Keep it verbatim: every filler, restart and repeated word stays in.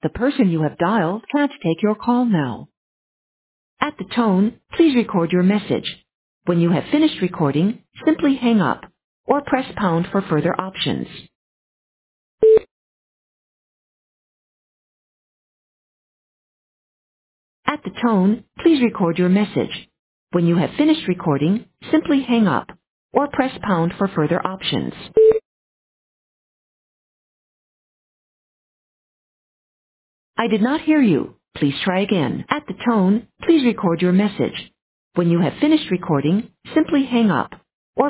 The person you have dialed can't take your call now. At the tone, please record your message. When you have finished recording, simply hang up or press pound for further options. At the tone, please record your message. When you have finished recording, simply hang up or press pound for further options. I did not hear you. Please try again. At the tone, please record your message. When you have finished recording, simply hang up